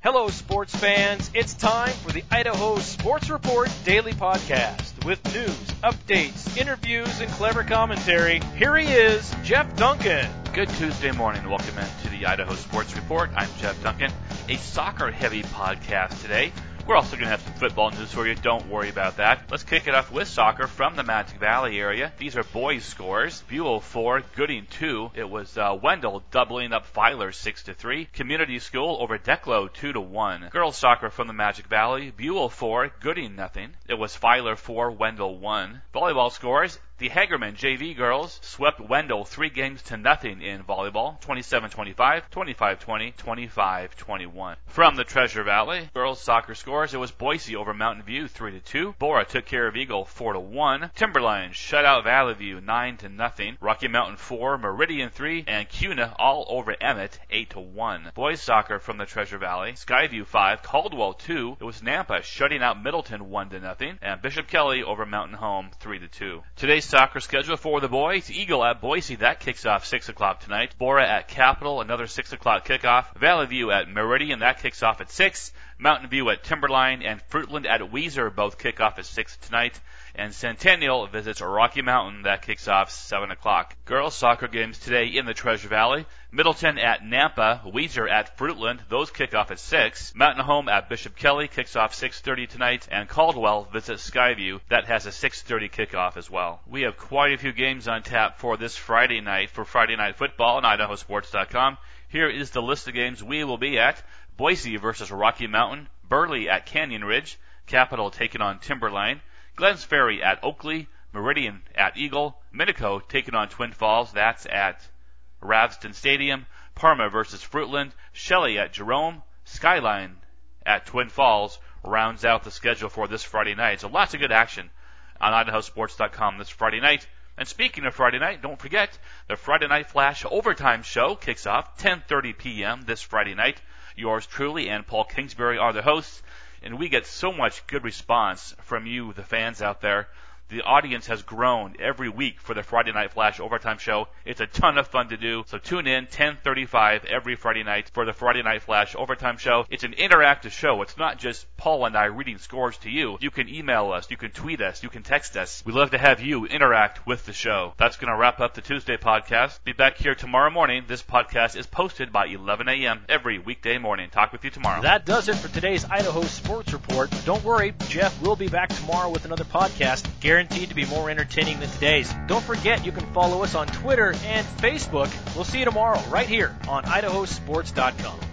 Hello, sports fans. It's time for the Idaho Sports Report Daily Podcast with news, updates, interviews, and clever commentary. Here he is, Jeff Duncan. Good Tuesday morning. Welcome into the Idaho Sports Report. I'm Jeff Duncan. A soccer-heavy podcast today. We're also going to have some football news for you. Don't worry about that. Let's kick it off with soccer from the Magic Valley area. These are boys' scores. Buell 4, Gooding 2. It was Wendell doubling up Filer 6-3. Community School over Declo 2-1. Girls' soccer from the Magic Valley. Buell 4, Gooding nothing. It was Filer 4, Wendell 1. Volleyball scores. The Hagerman JV girls swept Wendell 3-0 in volleyball, 27-25, 25-20, 25-21. From the Treasure Valley, girls soccer scores, it was Boise over Mountain View 3-2. Bora took care of Eagle 4-1. Timberline shut out Valley View 9-0. Rocky Mountain 4, Meridian 3, and Cuna all over Emmett 8-1. Boys soccer from the Treasure Valley, Skyview 5, Caldwell 2. It was Nampa shutting out Middleton 1-0, and Bishop Kelly over Mountain Home 3-2. Today's soccer schedule for the boys. Eagle at Boise, that kicks off 6 o'clock tonight. Bora at Capitol, another 6 o'clock kickoff. Valley View at Meridian, that kicks off at 6. Mountain View at Timberline and Fruitland at Weiser both kick off at 6 tonight. And Centennial visits Rocky Mountain, that kicks off 7 o'clock. Girls soccer games today in the Treasure Valley. Middleton at Nampa, Weiser at Fruitland, those kick off at 6. Mountain Home at Bishop Kelly kicks off 6:30 tonight, and Caldwell visits Skyview, that has a 6:30 kickoff as well. We have quite a few games on tap for this Friday night for Friday Night Football on idahosports.com. Here is the list of games we will be at. Boise versus Rocky Mountain, Burley at Canyon Ridge, Capitol taking on Timberline, Glens Ferry at Oakley, Meridian at Eagle, Minico taking on Twin Falls, that's at Ravston Stadium, Parma versus Fruitland, Shelley at Jerome, Skyline at Twin Falls rounds out the schedule for this Friday night. So lots of good action on idahosports.com this Friday night. And speaking of Friday night, don't forget, the Friday Night Flash Overtime Show kicks off 10:30 p.m. this Friday night. Yours truly and Paul Kingsbury are the hosts, and we get so much good response from you, the fans out there. The audience has grown every week for the Friday Night Flash Overtime Show. It's a ton of fun to do, so tune in 10:35 every Friday night for the Friday Night Flash Overtime Show. It's an interactive show. It's not just Paul and I reading scores to you. You can email us, you can tweet us, you can text us. We love to have you interact with the show. That's going to wrap up the Tuesday podcast. Be back here tomorrow morning. This podcast is posted by 11 a.m. every weekday morning. Talk with you tomorrow. That does it for today's Idaho Sports Report. Don't worry, Jeff will be back tomorrow with another podcast, guaranteed to be more entertaining than today's. Don't forget, you can follow us on Twitter and Facebook. We'll see you tomorrow right here on idahosports.com.